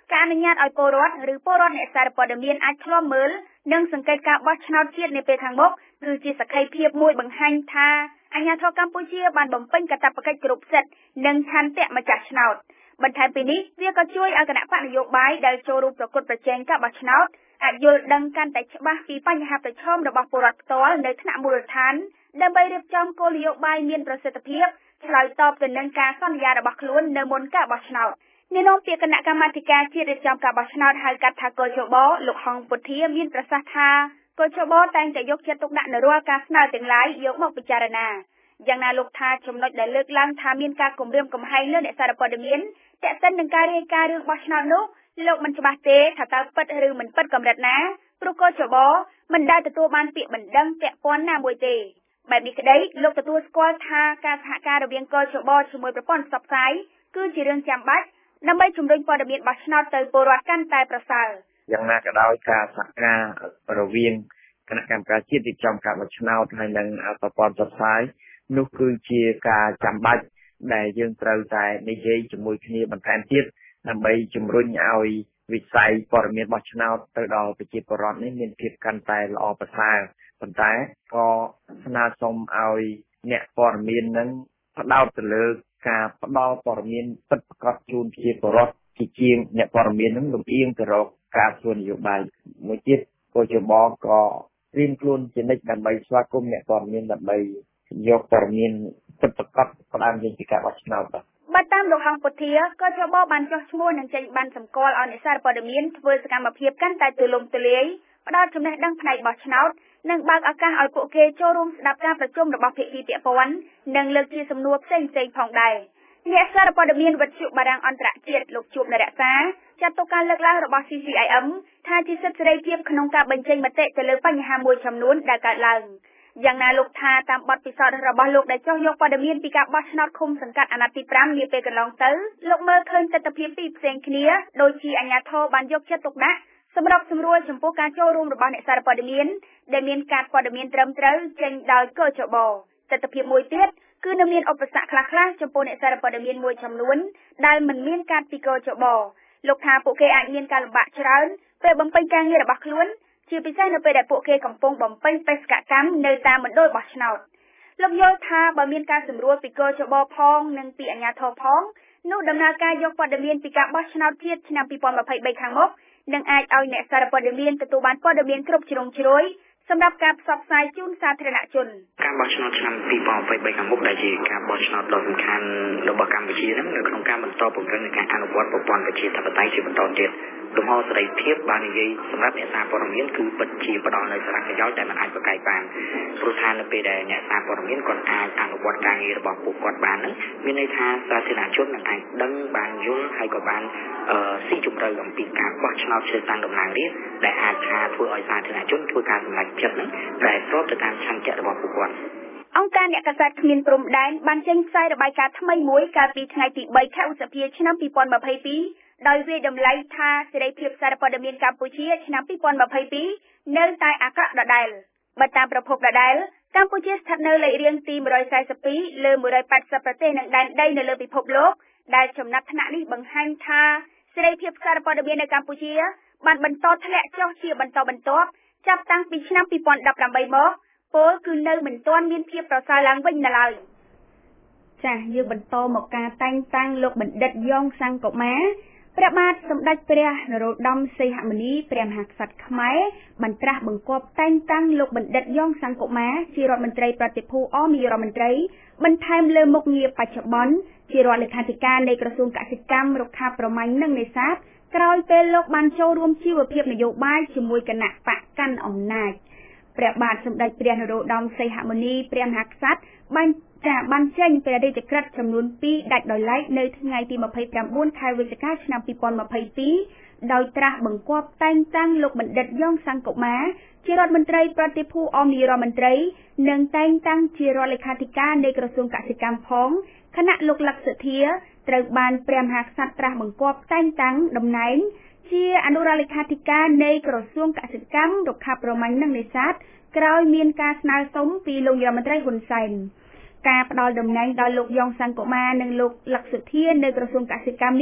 ការអនុញ្ញាតឲ្យពលរដ្ឋឬពលរដ្ឋអ្នកសារព័ត៌មានអាចឆ្លងមើលនិងសង្កេតការបោះឆ្នោតជាតិនាពេលខាងមុខគឺជាសក្ខីភាពមួយបង្ហាញថាអាជ្ញាធរកម្ពុជាបានបំពេញកាតព្វកិច្ចគ្រប់សិទ្ធិនិងឆន្ទៈម្ចាស់ឆ្នោតបន្ថែមពីនេះវាក៏ជួយឲ្យគណៈបកនយោបាយដែលចូលរួមប្រកួតប្រជែងការបោះឆ្នោតអាចយល់ដឹងកាន់តែច្បាស់ពីបញ្ហាប្រឈមរបស់ពលរដ្ឋផ្ទាល់នៅថ្នាក់មូលដ្ឋានដើម្បីរៀបចំគោលនយោបាយមានប្រសិទ្ធភាពឆ្លើយតបទៅនឹងការសន្យារបស់ខ្លួននៅមុនការបោះឆ្នោតនាយនាំពាក្យគណៈកម្មាធិការជាតិរៀបចំការបោះឆ្នោតហៅកាត់ថាកោជបលោកហងពុធាមានប្រសាសន៍ថាកោជបតែងតែយកចិត្តទុកដាក់នៅរាល់ការស្នើទាំងឡាយយកមកពិចារណាយ៉ាងណាលោកថាចំណុចដែលលើកឡើងថាមានការគំរាមកំហែងលើអ្នកសារព័ត៌មានតែកតិននឹងការរាយការណ៍រឿងបោះឆ្នោតនោះលោកមិនច្បាស់ទេថាតើពិតឬមិនពិតកម្រិតណាព្រោះកោជបមិនដែលទទួលបានពាក្យបណ្ដឹងពាក់ព័ន្ធណាមួយទេបែបនេះក្តីលោកទទួលស្គាល់ថាការសហការរវាងកោជបជាមួយប្រព័ន្ធផ្សព្វផ្សាយគឺជារឿងចាំបាច់ដើម្បីជំរុញព័ត៌មានបោះឆ្នោតទៅពលរដ្ឋកាន់តែប្រសើរយ៉ាងណាក៏ដោយការសហការរវាងគណៈកម្មការជាតិរៀបចំការបោះឆ្នោតហើយនិងប្រព័ន្ធផ្សព្វផ្សាយនោះគឺជាការចាំបាច់ដែលយើងត្រូវតែនិយាយជាមួយគ្នាបន្ថែមទៀតដើម្បីជំរុញឲ្យវិស័យព័ត៌មានបោះឆ្នោតទៅដល់ប្រជាពលរដ្ឋនេះមានភាពកាន់តែល្អប្រសើរប៉ុន្តែក៏ស្នើសុំឲ្យអ្នកព័ត៌មាននឹងផ្ដោតទៅលើការផ្ដល់ព័ត៌មានពិតប្រាកដជូនប្រជាពលរដ្ឋជាជាងអ្នកព័ត៌មាននឹងលំអៀងទៅរកការធ្វើនយោបាយមួយទៀតកោជបក៏ត្រៀមខ្លួនជានិច្ចដើម្បីស្វាគមន៍អ្នកព័ត៌មានដើម្បីយកព័ត៌មានពិតប្រាកដផ្ដើមចេញពីការបោះឆ្នោតបាទបើតាមលោកហងពុធាក៏ជបបានចុះឈ្មោះនិងចេញបានសម្គាល់ឲ្យអ្នកសារព័ត៌មានធ្វើសកម្មភាពកាន់តែទូលំទូលាយផ្ដល់ចំណេះដឹងផ្នែកបោះឆ្នោតនិងបើកឱកាសឲ្យពួកគេចូលរួមស្ដាប់ការប្រជុំរបស់ភាគីពាក់ព័ន្ធនិងលើកជាសំណួរផ្សេងៗផងដែរអ្នកសារព័ត៌មានវិទ្យុបារាំងអន្តរជាតិលោកជួបនរក្សាចាត់ទុកការលើកឡើងរបស់ ซี ซี ไอ เอ็ม ថាជាសិទ្ធិសេរីភាពក្នុងការបញ្ចេញមតិទៅលើបញ្ហាមួយចំនួនដែលកើតឡើងយ៉ាងណាលោកថាតាមបទពិសោធន៍របស់លោកដែលចោះយកព័ត៌មានពីការបោះឆ្នោតឃុំសង្កាត់អាណត្តិទីប្រាំនាពេលកន្លងទៅលោកមើលឃើញទស្សនវិជ្ជាពីរផ្សេងគ្នាដូចជាអាជ្ញាធរបានយកចិត្តទុកដាក់សម្រាប់សម្រួលចំពោះការចូលរួមរបស់អ្នកសារព័ត៌មានដែលមានការព័ត៌មានត្រឹមត្រូវចេញដោយកោជបទស្សនវិជ្ជាមួយទៀតគឺនៅមានឧបសគ្គខ្លះៗចំពោះអ្នកសារព័ត៌មានមួយចំនួនដែលមិនមានការពីកោជបលោកថាពួកគេអាចមានការលំបាកច្រើនពេលបំពេញការងាររបស់ខ្លួនជាពិសេសនៅពេលដែលពួកគេកំពុងបំពេញបេសកកម្មនៅតាមមណ្ឌលបោះឆ្នោតលោកយល់ថាបើមានការសម្រួលពីកោជបផងនិងពីអាជ្ញាធរផងនោះដំណើរការយកព័ត៌មានពីការបោះឆ្នោតជាតិឆ្នាំពីរពាន់ម្ភៃបីខាងមុខនឹងអាចឲ្យអ្នកសារព័ត៌មានទទួលបានព័ត៌មានគ្រប់ជ្រុងជ្រោយសម្រាប់ការផ្សព្វផ្សាយជូនសាធារណជនការបោះឆ្នោតឆ្នាំពីរពាន់ម្ភៃបីខាងមុខដែលជាការបោះឆ្នោតដ៏សំខាន់របស់កម្ពុជានឹងនៅក្នុងការបន្តពង្រឹងនៃការអនុវត្តប្រព័ន្ធប្រជាធិបតេយ្យជាបន្តទៀតលំហសេរីភាពបាននិយាយសម្រាប់អ្នកសារព័ត៌មានគឺពិតជាផ្ដល់នូវសារៈប្រយោជន៍ដែលមិនអាចប្រកែកបានព្រោះថានៅពេលដែលអ្នកសារព័ត៌មានគាត់អាចអនុវត្តការងាររបស់ពួកគាត់បាននឹងមានន័យថាសាធារណជននឹងអាចដឹងបានយល់ហើយក៏បានអឺស៊ីជម្រៅអំពីការបោះឆ្នោតជ្រើសតាំងតំណាងរាស្ត្រដែលអាចថាធ្វើឲ្យសាធារណជនធ្វើការសម្រេចចិត្តនឹងដែលស្របទៅតាមឆន្ទៈរបស់ពួកគាត់អង្គការអ្នកកាសែតគ្មានព្រំដែនបានចេញផ្សាយរបាយការណ៍ថ្មីមួយកាលពីថ្ងៃទីបីខែឧសភាឆ្នាំពីរពាន់ម្ភៃពីរដោយវាយតម្លៃថាសេរីភាពសារព័ត៌មានកម្ពុជាឆ្នាំពីរពាន់ម្ភៃពីរនៅតែអាក្រក់ដដែលបើតាមប្រភពដដែលកម្ពុជាស្ថិតនៅលេខរៀងទីមួយរយសែនសិបពីរលើមួយរយប៉ែតសិបប្រទេសនិងដែនដីនៅលើពិភពលោកដែលចំណាត់ថ្នាក់នេះបង្ហាញថាសេរីភាពសារព័ត៌មាននៅកម្ពុជាបានបន្តធ្លាក់ចុះជាបន្តបន្ទាប់ចាប់តាំងពីឆ្នាំពីរពាន់ដប់ប្រាំបីមកពលគឺនៅមិនទាន់មានភាពប្រសើរឡើងវិញនៅឡើយចា៎យើងបន្តមកការតែងតាំងលោកបណ្ឌិតយ៉ងសង្គកុមារព្រះបាទសម្ដេចព្រះនរោត្តមសីហមុនីព្រះមហាក្សត្រខ្មែរបានត្រាស់បង្គាប់តែងតាំងលោកបណ្ឌិតយ៉ងសង្គកុមារជារដ្ឋមន្ត្រីប្រតិភូអមនាយករដ្ឋមន្ត្រីបន្ថែមលើមុខងារបច្ចុប្បន្នជារដ្ឋលេខាធិការនៃក្រសួងកសិកម្មរុក្ខាប្រមាញ់និងនេសាទក្រោយពេលលោកបានចូលរួមជីវភាពនយោបាយជាមួយគណៈបកកាន់អំណាចព្រះបាទសម្ដេចព្រះនរោត្តមសីហមុនីព្រះមហាក្សត្របានចាបានចេញព្រះរាជក្រឹត្យចំនួនពីរដាច់ដោយឡែកនៅថ្ងៃទីម្ភៃប្រាំបួនខែវិច្ឆិកាឆ្នាំពីរពាន់ម្ភៃពីរដោយត្រាស់បង្គាប់តែងតាំងលោកបណ្ឌិតយ៉ងសង្គកុមារជារដ្ឋមន្ត្រីប្រតិភូអមនាយករដ្ឋមន្ត្រីនិងតែងតាំងជារដ្ឋលេខាធិការនៃក្រសួងកសិកម្មផងគណៈលោកលក្ខសធាត្រូវបានព្រះមហាក្សត្រត្រាស់បង្គាប់តែងតាំងតំណែងជាអនុរដ្ឋលេខាធិការនៃក្រសួងកសិកម្មរុក្ខាប្រមាញ់និងនេសាទក្រោយមានការស្នើសុំពីលោកនាយរដ្ឋមន្ត្រីហ៊ុនសែនការផ្ដល់តំណែងដល់លោកយ៉ងសង្គកុមារនិងលោកលក្ខសធានៅក្រសួងកសិកម្មនេះ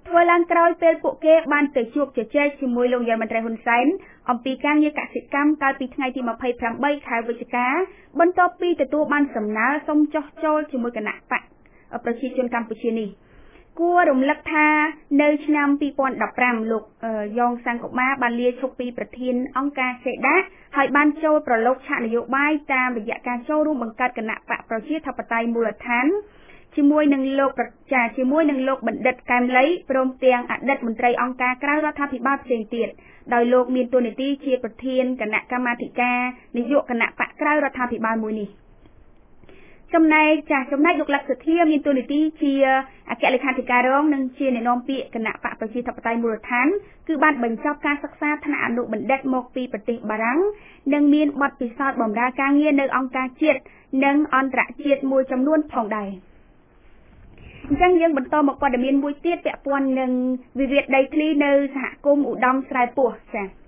ធ្វើឡើងក្រោយពេលពួកគេបានទៅជួបជជែកជាមួយលោកនាយរដ្ឋមន្ត្រីហ៊ុនសែនអំពីការងារកសិកម្មកាលពីថ្ងៃទីម្ភៃប្រាំបីខែវិច្ឆិកាបន្ទាប់ពីទទួលបានសំណើសុំចុះចូលជាមួយគណៈបកប្រជាជនកម្ពុជានេះគួររំលឹកថានៅឆ្នាំពីរពាន់ដប់ប្រាំលោកយ៉ងសង្គមាបានលាឈប់ពីប្រធានអង្គការសេដាហើយបានចូលប្រឡូកឆាកនយោបាយតាមរយៈការចូលរួមបង្កើតគណៈបកប្រជាធិបតេយ្យមូលដ្ឋានជាមួយនឹងលោកប្រជាជាមួយនឹងលោកបណ្ឌិតកែមលីព្រមទាំងអតីតមន្ត្រីអង្គការក្រៅរដ្ឋាភិបាលផ្សេងទៀតដោយលោកមានតួនាទីជាប្រធានគណៈកម្មាធិការនយោបាយគណៈបកក្រៅរដ្ឋាភិបាលមួយនេះចំណែកចាស់ចំណែកលោកលក្ខសធាមានតួនាទីជាអគ្គលេខាធិការរងនិងជាអ្នកនាំពាក្យគណៈបកប្រជាធិបតេយ្យមូលដ្ឋានគឺបានបញ្ចប់ការសិក្សាថ្នាក់អនុបណ្ឌិតមកពីប្រទេសបារាំងនិងមានបទពិសោធន៍បម្រើការងារនៅអង្គការជាតិនិងអន្តរជាតិមួយចំនួនផងដែរអញ្ចឹងយើងបន្តមកព័ត៌មានមួយទៀតពាក់ព័ន្ធនឹងវិវាទដីធ្លីនៅសហគមន៍ឧត្តមស្រែពោះចា៎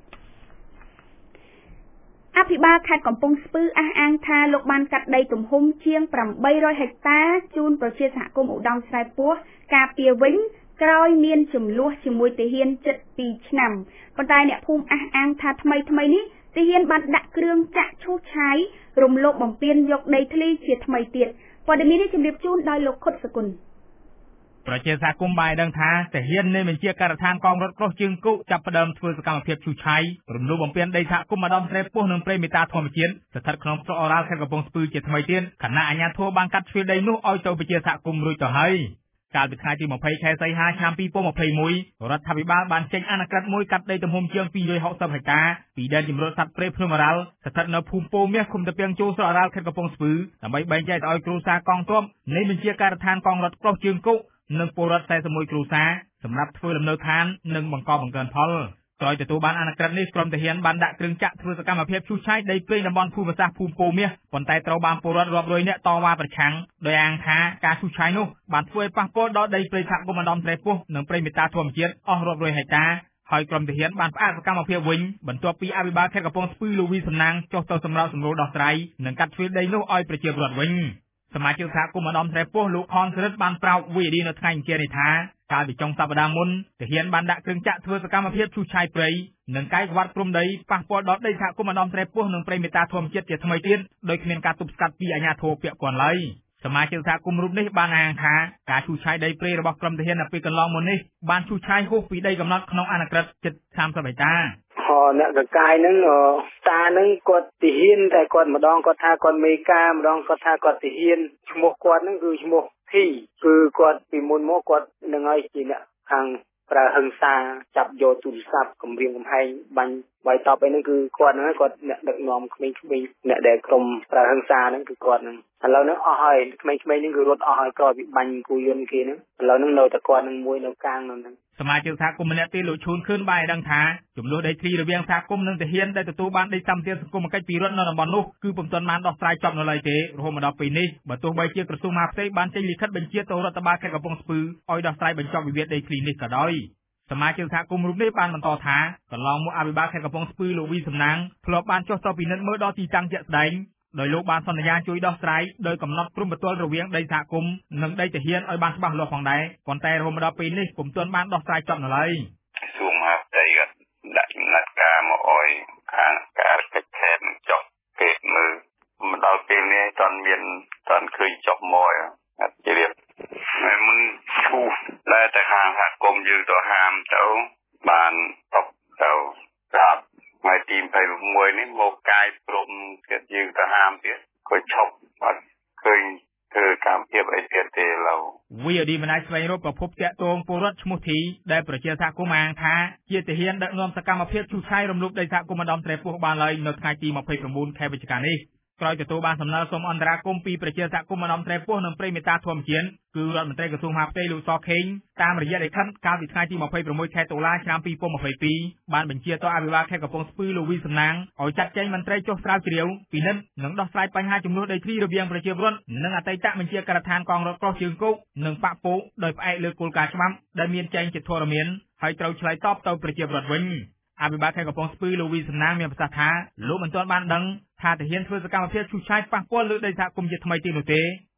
អភិបាលខេត្តកំពង់ស្ពឺអះអាងថាលោកបានកាត់ដីទំហំជាងប្រាំបីរយហិកតាជូនប្រជាសហគមន៍ឧត្តមស្រែពោះការពារវិញក្រោយមានចំនួនជាមួយទាហានជិតពីរឆ្នាំប៉ុន្តែអ្នកភូមិអះអាងថាថ្មីថ្មីនេះទាហានបានដាក់គ្រឿងចាក់ឈូសឆាយរំលោភបំពានយកដីធ្លីជាថ្មីទៀតព័ត៌មាននេះជម្រាបជូនដោយលោកខុតសគុណប្រជាសហគមន៍បានដឹងថាទាហាននៃបញ្ជាការដ្ឋានកងរថក្រោះជើងគោកចាប់ផ្ដើមធ្វើសកម្មភាពឈូសឆាយរំលោភបំពានដីសហគមន៍ម្ដងស្រែពោះនិងព្រៃមេតាធម្មជាតិស្ថិតក្នុងស្រុកអូរ៉ាល់ខេត្តកំពង់ស្ពឺជាថ្មីទៀតខណៈអាជ្ញាធរបានកាត់ជ្រឿដីនោះឲ្យទៅប្រជាសហគមន៍រួចទៅហើយកាលពីថ្ងៃទីម្ភៃខែសីហាឆ្នាំពីរពាន់ម្ភៃមួយរដ្ឋាភិបាលបានចេញអនុក្រឹត្យមួយកាត់ដីទំហំជាងពីររយហកសិបហិកតាពីដែនជម្រកសត្វព្រៃភ្នំអូរ៉ាល់ស្ថិតនៅភូមិពោមាសឃុំតាពាំងជូស្រុកអូរ៉ាល់ខេត្តកំពង់ស្ពឺដើម្បីបែងចែកឲ្យគ្រួសារកងទ័ពនៃបញ្ជាការដ្ឋានកងរថក្រោះជើងគោកនិងពលរដ្ឋสี่สิบเอ็ดគ្រួសារសម្រាប់ធ្វើលំនៅឋាននិងបង្កបង្កើនផលក្រោយទទួលបានអនុក្រឹត្យនេះក្រុមទាហានបានដាក់គ្រឿងចាក់ធ្វើសកម្មភាពឈូសឆាយដីព្រៃតំបន់ភូមិសាស្ត្រភូមិពោមាសប៉ុន្តែត្រូវបានពលរដ្ឋរាប់រយនាក់តវ៉ាប្រឆាំងដោយអាងថាការឈូសឆាយនោះបានធ្វើឲ្យប៉ះពាល់ដល់ដីព្រៃសហគមន៍ម្ដុំស្រែពោះនិងព្រៃមេតាធម្មជាតិអស់រាប់រយហិកតាហើយក្រុមទាហានបានផ្អាកសកម្មភាពវិញបន្ទាប់ពីអភិបាលខេត្តកំពង់ស្ពឺលោកវីសំណាងចុះទៅសម្រាប់សម្រួលដោះស្រាយនិងកាត់ជ្រឿដីនោះឲ្យប្រជាពលរដ្ឋវិញសមាជិកសហគមន៍ម្ដុំស្រែពោះលោកខនសិរិទ្ធបានប្រាប់វីឌីនៅថ្ងៃអង្គារនេះថាកាលពីចុងសប្តាហ៍មុនទាហានបានដាក់គ្រឿងចាក់ធ្វើសកម្មភាពឈូសឆាយព្រៃនិងកាយក្បត់ព្រំដីប៉ះពាល់ដល់ដីសហគមន៍ម្ដុំស្រែពោះនិងព្រៃមេតាធម្មជាតិជាថ្មីទៀតដោយគ្មានការទប់ស្កាត់ពីអាជ្ញាធរពាក់ព័ន្ធឡើយសមាជិកសហគមន៍រូបនេះបានអាងថាការឈូសឆាយដីព្រៃរបស់ក្រុមទាហាននៅពេលកន្លងមកនេះបានឈូសឆាយហួសពីដីកំណត់ក្នុងអនុក្រឹត្យជិតសាមសិបហិកតាអ្នកកកាយហ្នឹងតាហ្នឹងគាត់ទាហានតែគាត់ម្ដងគាត់ថាគាត់មេការម្ដងគាត់ថាគាត់ទាហានឈ្មោះគាត់ហ្នឹងគឺឈ្មោះធីគឺគាត់ពីមុនមកគាត់នឹងឲ្យជាអ្នកខាងប្រើហិង្សាចាប់យកទូរស័ព្ទគំរាមកំហែងបាញ់បាយតបអីហ្នឹងគឺគាត់ហ្នឹងគាត់អ្នកដឹកនាំក្មេងៗអ្នកដែលក្រុមប្រើហិង្សាហ្នឹងគឺគាត់ហ្នឹងឥឡូវហ្នឹងអស់ហើយក្មេងៗហ្នឹងគឺរត់អស់ហើយក្រោយពីបាញ់គូយន្តគេហ្នឹងឥឡូវហ្នឹងនៅតែគាត់នឹងមួយនៅកាងហ្នឹងសមាជិកសហគមន៍ម្នាក់ទៀតលោកឈួនខឿនបានដឹងថាចំនួនដីធ្លីរវាងសហគមន៍និងទាហានដែលទទួលបានដីសម្បត្តិសង្គមគិច្ចពីរដ្ឋនៅតំបន់នោះគឺពុំទាន់បានដោះស្រាយចប់នៅឡើយទេរហូតមកដល់ពេលនេះបើទោះបីជាក្រសួងមហាផ្ទៃបានចេញលិខិតបញ្ជាទៅរដ្ឋបាលខេត្តកំពង់ស្ពឺឲ្យដោះស្រាយបញ្ចប់វិវាទដីធ្លីនេះក៏ដោយសមាជិកសហគមន៍រូបនេះបានបន្តថាកន្លងមកអភិបាលខេត្តកំពង់ស្ពឺលោកវីសំណាងធ្លាប់បានចុះទៅពិនិត្យមើលដល់ទីតាំងជាក់ស្ដែងដោយលោកបានសន្យាជួយដោះស្រាយដោយកំណត់ព្រំប្រទល់រវាងដីសហគមន៍និងដីទាហានឲ្យបានច្បាស់លាស់ផងដែរប៉ុន្តែរហូតមកដល់ពេលនេះពុំទាន់បានដោះស្រាយចប់នៅឡើយក្រសួងមហាផ្ទៃក៏ដាក់ចំណាត់ការមកអោយខាងការកិច្ចខេត្តនឹងចុះពេកមើលមកដល់ពេលនេះតន់មានតន់ឃើញចុះមកអត់ជ្រាបហើយមុនឈូសតែតែខាងសហគមន៍យើងទៅហាមទៅបានតបទៅប្រាប់ថ្ងៃទីยี่สิบหกនេះមកកាយព្រមទៀតយើងទៅហាមទៀតក៏ឈប់អត់ឃើញធ្វើកម្មភាពអីទៀតទេឡើយវីអូឌីមិនអាចស្វែងរកប្រភពតាក់ទងពលរដ្ឋឈ្មោះធីដែលប្រជាសហគមន៍អាងថាជាទាហានដឹកនាំសកម្មភាពឈូសឆាយរំលោភដីសហគមន៍ម្ដុំស្រែពោះបានឡើយនៅថ្ងៃទីยี่สิบเก้าខែវិច្ឆិកានេះក្រោយទទួលបានសំណើសុំអន្តរាគមន៍ពីប្រជាសហគមន៍ម្ដុំស្រែពោះនិងព្រៃមេតាធម្មជាតិគឺរដ្ឋមន្ត្រីក្រសួងមហាផ្ទៃលោកសខេងតាមរយៈលិខិតកាលពីថ្ងៃទីยี่สิบหกខែតុលាឆ្នាំពីរពាន់ម្ភៃពីរបានបញ្ជាទៅអភិបាលខេត្តកំពង់ស្ពឺលោកវីសំណាងឲ្យចាត់ចែងមន្ត្រីចុះស្រាវជ្រាវពិនិត្យនិងដោះស្រាយបញ្ហាចំនួនដីធ្លីរវាងប្រជាពលរដ្ឋនិងអតីតបញ្ជាការដ្ឋានកងរថក្រោះជើងគោកនិងប៉ាក់ពោដោយផ្អែកលើគោលការណ៍ច្បាប់ដែលមានចែងជាធរមានហើយត្រូវឆ្លើយតបទៅប្រជាពលរដ្ឋវិញអភិបាលខេត្តកំពង់ស្ពឺលោកវីសំណាងមានប្រសាសន៍ថាលោកមិនទាន់បានដឹងថាទាហានធ្វើសកម្មភាពឈូសឆាយប៉ះពាល់លើដីសហគមន៍ជាថ្មីទៀតនោះទេ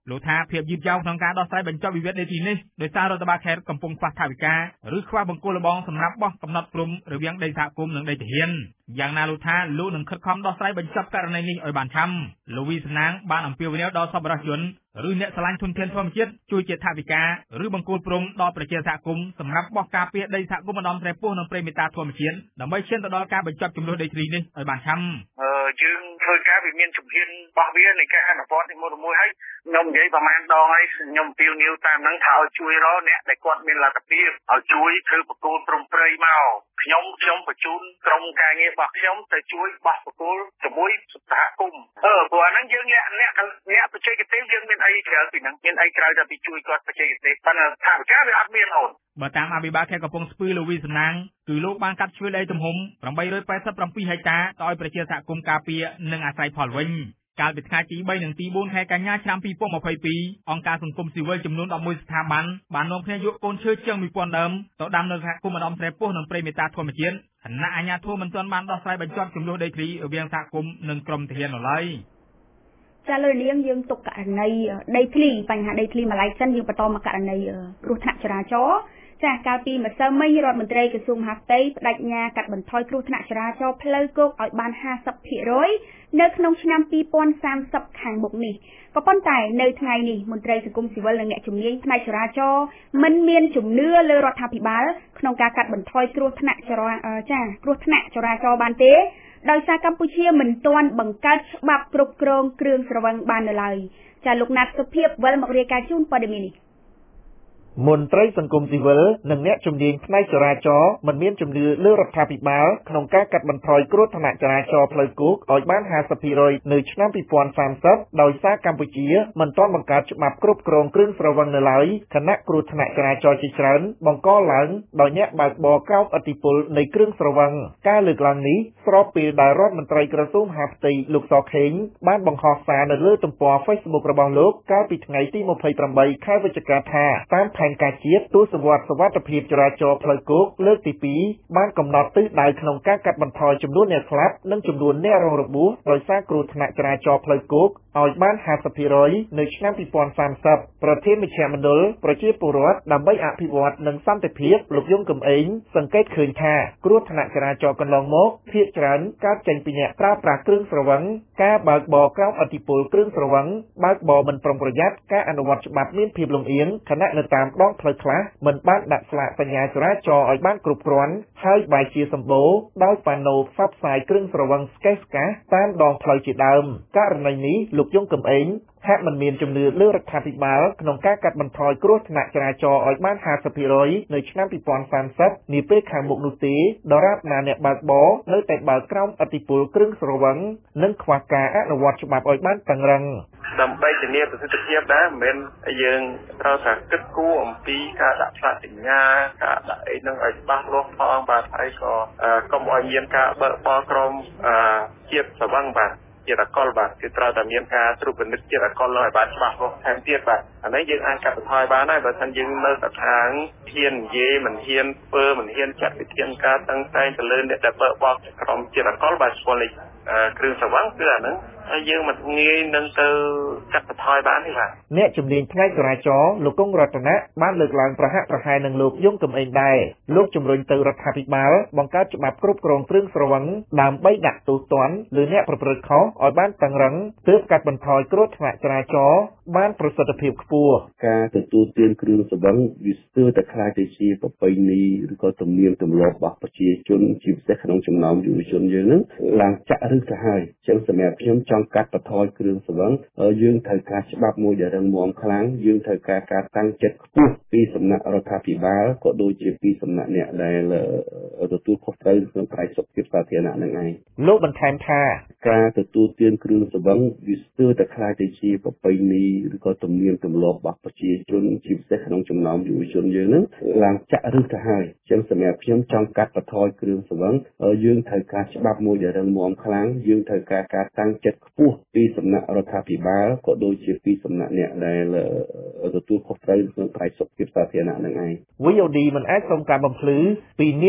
លោកថាភាពយឺតយ៉ាវក្នុងការដោះស្រាយបញ្ចប់វិវាទដីធ្លីនេះដោយសាររដ្ឋបាលខេត្តកំពុងខ្វះថវិកាឬខ្វះបង្គោលល្បងសម្រាប់បោះកំណត់ព្រំរវាងដីសហគមន៍និងដីទាហានយ៉ាងណាលោកថាលោកនឹងខិតខំដោះស្រាយបញ្ចប់ករណីនេះឲ្យបានឆាប់លោកវីសំណាងបានអំពាវនាវដល់សប្បុរសជនឬអ្នកស្រឡាញ់ធនធានធម្មជាតិជួយជាថវិកាឬបង្គោលព្រំដល់ប្រជាសហគមន៍សម្រាប់បោះការពារដីសហគមន៍ម្ដងត្រែពោះនិងព្រៃមេតាធម្មជាតិដើម្បីឈានទៅដល់ការបញ្ចប់ចំនួនដីធ្លីនេះឲ្យបានឆាប់យើងធ្វើការវាមានជំហានរបស់វានៃការអនុវត្តមួយមួយហើយខ្ញុំនិយាយប្រហែលដងហើយខ្ញុំពីវនីវតាមហ្នឹងថាឲ្យជួយរកអ្នកដែលគាត់មានលទ្ធភាពឲ្យជួយធ្វើបង្គោលព្រំព្រៃមកខ្ញុំខ្ញុំបញ្ជូនក្រុមការងាររបស់ខ្ញុំទៅជួយបោះបង្គោលជាមួយសហគមន៍អឺព្រោះអាហ្នឹងយើងអ្នកអ្នកអ្នកបច្ចេកទេសយើងមានអីក្រៅពីហ្នឹងមានអីក្រៅតែពីជួយគាត់បច្ចេកទេសប៉ុន្តែថាវិការវាអត់មានអូនបើតាមអភិបាលខេត្តកំពង់ស្ពឺលោកវីសំណាងគឺលោកបានកាត់ជ្រឿដីទំហំ887ហិកតាទៅឲ្យប្រជាសហគមន៍ការពារនិងអាស្រ័យផលវិញកាលពីថ្ងៃទី3និងទី4ខែកញ្ញាឆ្នាំពីរពាន់ម្ភៃពីរអង្គការសង្គមស៊ីវិលចំនួនដប់មួយស្ថាប័នបាននាំគ្នាយកកូនឈើជាងមួយពាន់ដើមទៅដាំនៅសហគមន៍ម្ដុំត្រែពោះនិងព្រៃមេតាធម្មជាតិគណៈអាជ្ញាធរមិនទាន់បានដោះស្រាយបញ្ចប់ចំនួនដីធ្លីរវាងសហគមន៍និងក្រុមទាហាននៅឡើយចាលើនាងយើងទុកករណីដីធ្លីបញ្ហាដីធ្លីម្ល៉េះសិនយើងបន្តមកករណីគ្រោះថ្នាក់ចរាចរណ៍ចាកាលពីម្សិលមិញរដ្ឋមន្ត្រីក្រសួងមហាផ្ទៃបដិញ្ញាកាត់បន្ថយគ្រោះថ្នាក់ចរាចរណ៍ផ្លូវគោកឲ្យបានห้าสิบភាគរយនៅក្នុងឆ្នាំពីរពាន់សាមសិបខាងមុខនេះក៏ប៉ុន្តែនៅថ្ងៃនេះមន្ត្រីសង្គមស៊ីវិលនិងអ្នកជំនាញផ្នែកចរាចរណ៍មិនមានជំនឿលើរដ្ឋាភិបាលក្នុងការកាត់បន្ថយគ្រោះថ្នាក់ចរាចាគ្រោះថ្នាក់ចរាចរណ៍បានទេដោយសារកម្ពុជាមិនទាន់បង្កើតច្បាប់គ្រប់គ្រងគ្រឿងស្រវឹងបាននៅឡើយចាលោកណាត់សុភាពវិលមករាយការណ៍ជូនព័ត៌មាននេះមន្ត្រីសង្គមស៊ីវិលនិងអ្នកជំនាញផ្នែកចរាចរណ៍មិនមានជំនឿលើរដ្ឋាភិបាលក្នុងការកាត់បន្ថយគ្រោះថ្នាក់ចរាចរណ៍ផ្លូវគោកឲ្យបានห้าสิบភាគរយនៅឆ្នាំពីរពាន់សាមសិបដោយសារកម្ពុជាមិនទាន់បង្កើតច្បាប់គ្រប់គ្រងគ្រឿងស្រវឹងនៅឡើយខណៈគ្រោះថ្នាក់ចរាចរណ៍ជាច្រើនបង្កឡើងដោយអ្នកបើកបរក្រោមឥទ្ធិពលនៃគ្រឿងស្រវឹងការលើកឡើងនេះស្របពេលដែលរដ្ឋមន្ត្រីក្រសួងមហាផ្ទៃលោកសខេងបានបង្ហោះសារនៅលើទំព័រ Facebook របស់លោកកាលពីថ្ងៃទីម្ភៃប្រាំបីខែវិច្ឆិកាថាតាមផែនការជាតិទស្សវត្សសុវត្ថិភាពចរាចរណ៍ផ្លូវគោកលើកទីពីរបានកំណត់ទិសដៅក្នុងការកាត់បន្ថយចំនួនអ្នកស្លាប់និងចំនួនអ្នករងរបួសដោយសារគ្រោះថ្នាក់ចរាចរណ៍ផ្លូវគោកឲ្យបានห้าสิบភាគរយនៅឆ្នាំពីរពាន់សាមសិបប្រធានមជ្ឈមណ្ឌលប្រជាពលរដ្ឋដើម្បីអភិវឌ្ឍនិងសន្តិភាពលោកយងកំឯងសង្កេតឃើញថាគ្រោះថ្នាក់ចរាចរណ៍កន្លងមកភាគច្រើនកើតចេញពីអ្នកប្រើប្រាស់គ្រឿងស្រវឹងការបើកបរក្រោមឥទ្ធិពលគ្រឿងស្រវឹងបើកបរមិនប្រុងប្រយ័ត្នការអនុវត្តច្បាប់មានភាពលំអៀងខណៈនៅតាមដងផ្លូវខ្លះមិនបានដាក់ស្លាកសញ្ញាចរាចរណ៍ឲ្យបានគ្រប់គ្រាន់ហើយបែរជាសម្បូរដោយប៉ាណូផ្សព្វផ្សាយគ្រឿងស្រវឹងស្កេះស្កាសតាមដងផ្លូវជាដើមករណីនេះលោកយងកំឯងហាក់មិនមានជំនឿលើរដ្ឋាភិបាលក្នុងការកាត់បន្ថយគ្រោះថ្នាក់ចរាចរណ៍ឲ្យបានห้าสิบភាគរយនៅឆ្នាំពីរពាន់សាមសិបនាពេលខាងមុខនោះទេដរាបណាអ្នកបើកបរនៅតែបើកក្រោមឥទ្ធិពលគ្រឿងស្រវឹងនិងខ្វះការអនុវត្តច្បាប់ឲ្យបានតឹងរ៉ឹងដើម្បីធានាប្រសិទ្ធភាពដែរមិនមែនយើងត្រូវតែគិតគូរអំពីការដាក់ផ្លាកសញ្ញាការដាក់អីនឹងឲ្យច្បាស់លាស់ផងបាទហើយក៏កុំឲ្យមានការបើកបរក្រមជាតិស្រវឹងបាទជាតិអកុលបាទគឺត្រូវតែមានការត្រួតពិនិត្យជាតិអកុលឲ្យបានច្បាស់លាស់ថែមទៀតបាទអានេះយើងអាចកាត់បន្ថយបានហើយបើមិនយើងនៅតែខាងហ៊ាននិយាយមិនហ៊ានធ្វើមិនហ៊ានចាត់វិធានការតឹងតែងទៅលើអ្នកដែលបើកបរក្រមជាតិអកុលបាទស្គាល់គ្រឿងស្រវឹងគឺអាហ្នឹងហើយយើងមិនងាយនឹងទៅកាត់បន្ថយបានទេបាទអ្នកជំនាញផ្នែកចរាចរណ៍លោកកុងរតនៈបានលើកឡើងប្រហាក់ប្រហែលនឹងលោកយងកំឯងដែរលោកជំរុញទៅរដ្ឋាភិបាលបង្កើតច្បាប់គ្រប់គ្រងគ្រឿងស្រវឹងដើម្បីដាក់ទោសទណ្ឌលើអ្នកប្រព្រឹត្តខុសឲ្យបានតឹងរ៉ឹងទើបកាត់បន្ថយគ្រោះថ្នាក់ចរាចរណ៍បានប្រសិទ្ធភាពខ្ពស់ការទទួលទានគ្រឿងស្រវឹងវាស្ទើរតែខ្លាយទៅជាប្រពៃណីឬក៏ទំនៀមទម្លាប់របស់ប្រជាជនជាពិសេសក្នុងចំណោមយុវជនយើងហ្នឹងឡើងចាក់ឫសទៅហើយចឹងសម្រាប់ខ្ញុំចង់កាត់បន្ថយគ្រឿងស្រវឹងយើងត្រូវការច្បាប់មួយដែលរឹងមាំខ្លាំងយើងត្រូវការការតាំងចិត្តខ្ពស់ពីសំណាក់រដ្ឋាភិបាលក៏ដូចជាពីសំណាក់អ្នកដែលទទួលខុសត្រូវក្នុងផ្នែកសុខភាពសាធារណៈនឹងឯងលោកបន្ថែមថាការទទួលទានគ្រឿងស្រវឹងវាស្ទើរតែខ្លាយទៅជាប្រពៃណីឬក៏ទំនៀមទម្លាប់របស់ប្រជាជនជាពិសេសក្នុងចំណោមយុវជនយើងហ្នឹងឡើងចាក់ឫសទៅហើយចឹងសម្រាប់ខ្ញុំចង់កាត់បន្ថយគ្រឿងស្រវឹងយើងត្រូវការច្បាប់មួយដែលរឹងមាំខ្លាំងយើងត្រូវការការតាំងចិត្តខ្ពស់ពីសំណាក់រដ្ឋាភិបាលក៏ដូចជាពីសំណាក់អ្នកដែលទទួលខុសត្រូវក្នុងផ្នែកសុខភាពសាធារណៈនឹងឯងវី អូ ឌី មិនអាចសុំការបំភ្លឺពីនាយរង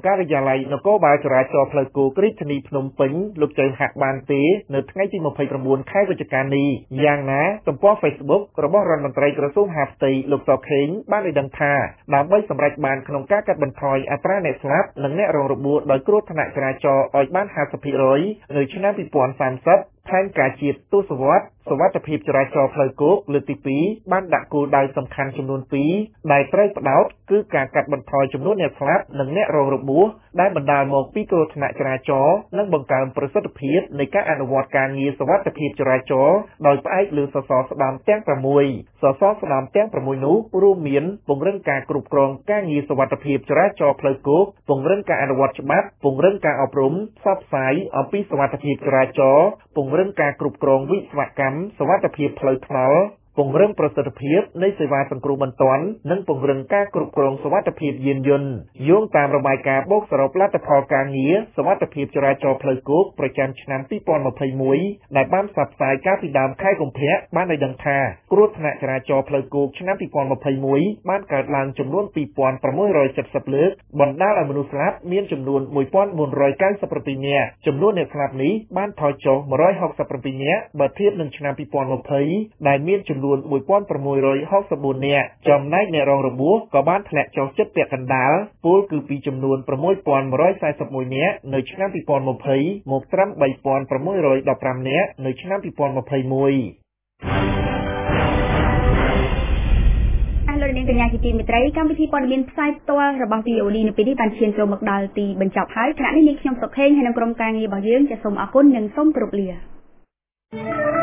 ការិយាល័យនគរបាលចរាចរណ៍ផ្លូវគោករាជធានីភ្នំពេញលោកចៅហាក់បានទេនៅថ្ងៃទីម្ភៃប្រាំខែវិច្ឆិកានេះយ៉ាងណាទំព័រ Facebook របស់រដ្ឋមន្ត្រីក្រសួងមហាផ្ទៃលោកសខេងបានឲ្យដឹងថាដើម្បីសម្រេចបានក្នុងការកាត់បន្ថយអត្រាអ្នកស្លាប់និងអ្នករងរបួសដោយគ្រោះថ្នាក់ចរាចរណ៍ឲ្យបាន ห้าสิบ% នៅឆ្នាំពីរពាន់សាមសិបផែនការជាតិទស្សវត្សសុវត្ថិភាពចរាចរណ៍ផ្លូវគោកលើកទីពីរបានដាក់គោលដៅសំខាន់ចំនួនពីរដែលត្រូវផ្ដោតគឺការកាត់បន្ថយចំនួនអ្នកស្លាប់និងអ្នករងរបួសដែលបណ្ដាលមកពីគ្រោះថ្នាក់ចរាចរណ៍និងបង្កើនប្រសិទ្ធភាពនៃការអនុវត្តការងារសុវត្ថិភាពចរាចរណ៍ដោយផ្អែកលើសសរស្តម្ភទាំងប្រាំមួយសសរស្តម្ភទាំងប្រាំមួយនោះរួមមានពង្រឹងការគ្រប់គ្រងការងារសុវត្ថិភាពចរាចរណ៍ផ្លូវគោកពង្រឹងការអនុវត្តច្បាប់ពង្រឹងការអប់រំផ្សព្វផ្សាយអំពីសុវត្ថិភាពចរាចរណ៍ពង្រឹងការគ្រប់គ្រងវិស្វកម្មសុវត្ថិភាពផ្លូវថ្នល់ពង្រឹងប្រសិទ្ធភាពនៃសេវាសង្គ្រោះបន្ទាន់និងពង្រឹងការគ្រប់គ្រងសុវត្ថិភាពយានយន្តយោងតាមរបាយការណ៍បូកសរុបលទ្ធផលការងារសុវត្ថិភាពចរាចរណ៍ផ្លូវគោកប្រចាំឆ្នាំពីរពាន់ម្ភៃមួយដែលបានផ្សព្វផ្សាយកាលពីដើមខែកុម្ភៈបានឲ្យដឹងថាគ្រោះថ្នាក់ចរាចរណ៍ផ្លូវគោកឆ្នាំពីរពាន់ម្ភៃមួយបានកើតឡើងចំនួនពីរពាន់ប្រាំមួយរយសិបលើកបណ្ដាលឲ្យមនុស្សស្លាប់មានចំនួនមួយពាន់បួនរយកៅសិបប្រាំពីរនាក់ចំនួនអ្នកស្លាប់នេះបានថយចុះមួយរយហកសិបប្រាំពីរនាក់បើធៀបនឹងឆ្នាំពីរពាន់ម្ភៃដែលមានចំនួនមួយពាន់ប្រាំមួយរយហកសិបបួននាក់ចំណែកអ្នករងរបួសក៏បានធ្លាក់ចុះជិតពាក់កណ្ដាលពលគឺពីចំនួនប្រាំមួយពាន់មួយរយសែសិបមួយនាក់នៅឆ្នាំពីរពាន់ម្ភៃមកត្រឹមបីពាន់ប្រាំមួយរយដប់ប្រាំនាក់នៅឆ្នាំពីរពាន់ម្ភៃមួយលោកនាងកញ្ញាជាទីមេត្រីកម្មវិធីព័ត៌មានផ្សាយផ្ទាល់របស់ វី អូ ឌី នៅពេលនេះបានឈានចូលមកដល់ទីបញ្ចប់ហើយខណៈនេះនាងខ្ញុំសុខេងហើយនឹងក្រុមការងាររបស់យើងចាសសូមអរគុណនិងសូមគោរពលា